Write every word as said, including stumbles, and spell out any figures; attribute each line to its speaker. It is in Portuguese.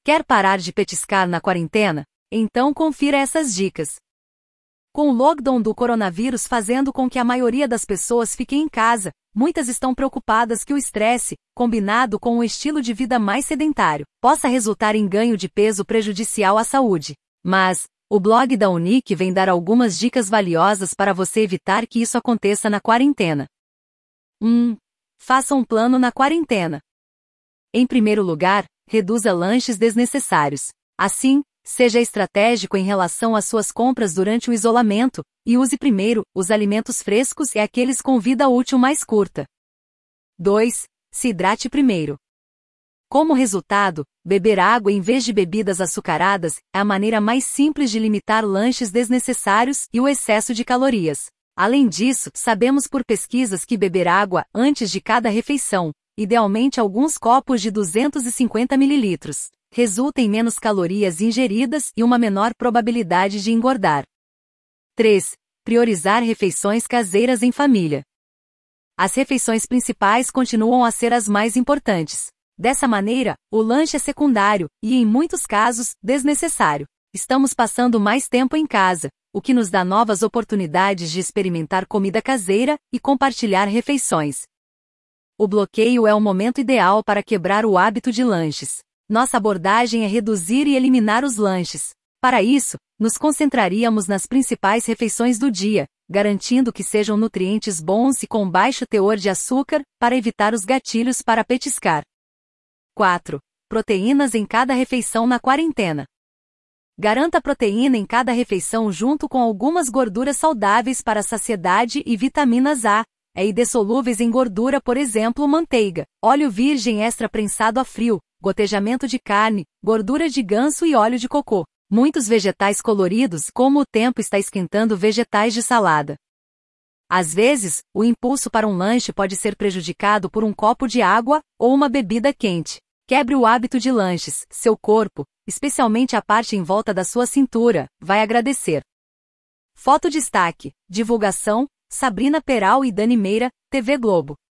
Speaker 1: Quer parar de petiscar na quarentena? Então confira essas dicas. Com o lockdown do coronavírus fazendo com que a maioria das pessoas fiquem em casa, muitas estão preocupadas que o estresse, combinado com um estilo de vida mais sedentário, possa resultar em ganho de peso prejudicial à saúde. Mas, o blog da Unique vem dar algumas dicas valiosas para você evitar que isso aconteça na quarentena. um. Faça um plano na quarentena. Em primeiro lugar, reduza lanches desnecessários. Assim, seja estratégico em relação às suas compras durante o isolamento, e use primeiro os alimentos frescos e aqueles com vida útil mais curta. dois. Se hidrate primeiro. Como resultado, beber água em vez de bebidas açucaradas é a maneira mais simples de limitar lanches desnecessários e o excesso de calorias. Além disso, sabemos por pesquisas que beber água antes de cada refeição, idealmente alguns copos de duzentos e cinquenta mililitros, resulta em menos calorias ingeridas e uma menor probabilidade de engordar. três. Priorizar refeições caseiras em família. As refeições principais continuam a ser as mais importantes. Dessa maneira, o lanche é secundário e, em muitos casos, desnecessário. Estamos passando mais tempo em casa, o que nos dá novas oportunidades de experimentar comida caseira e compartilhar refeições. O bloqueio é o momento ideal para quebrar o hábito de lanches. Nossa abordagem é reduzir e eliminar os lanches. Para isso, nos concentraríamos nas principais refeições do dia, garantindo que sejam nutrientes bons e com baixo teor de açúcar, para evitar os gatilhos para petiscar. quatro. Proteínas em cada refeição na quarentena. Garanta proteína em cada refeição junto com algumas gorduras saudáveis para saciedade e vitaminas A, e dissolúveis em gordura, por exemplo, manteiga, óleo virgem extra prensado a frio, gotejamento de carne, gordura de ganso e óleo de cocô. Muitos vegetais coloridos, como o tempo está esquentando vegetais de salada. Às vezes, o impulso para um lanche pode ser prejudicado por um copo de água ou uma bebida quente. Quebre o hábito de lanches, seu corpo, especialmente a parte em volta da sua cintura, vai agradecer. Foto destaque, divulgação, Sabrina Peral e Dani Meira, T V Globo.